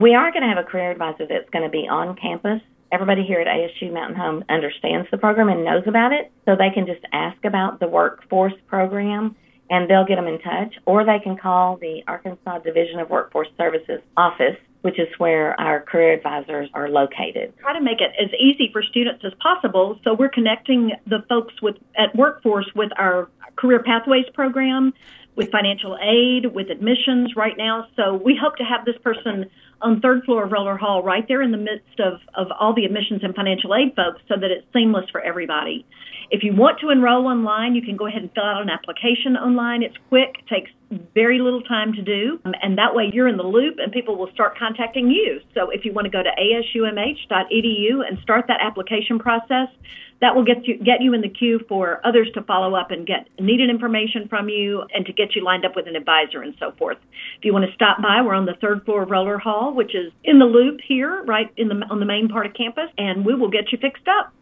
We are going to have a career advisor that's going to be on campus. Everybody here at ASU Mountain Home understands the program and knows about it, so they can just ask about the workforce program, and they'll get them in touch, or they can call the Arkansas Division of Workforce Services office, which is where our career advisors are located. Try to make it as easy for students as possible, so we're connecting the folks at Workforce with our Career Pathways program, with financial aid, with admissions right now. So we hope to have this person on third floor of Roller Hall right there in the midst of all the admissions and financial aid folks so that it's seamless for everybody. If you want to enroll online, you can go ahead and fill out an application online. It's quick, takes very little time to do, and that way you're in the loop and people will start contacting you. So if you want to go to asumh.edu and start that application process, that will get you in the queue for others to follow up and get needed information from you and to get you lined up with an advisor and so forth. If you want to stop by, we're on the third floor of Roller Hall, which is in the loop here, right on the main part of campus, and we will get you fixed up.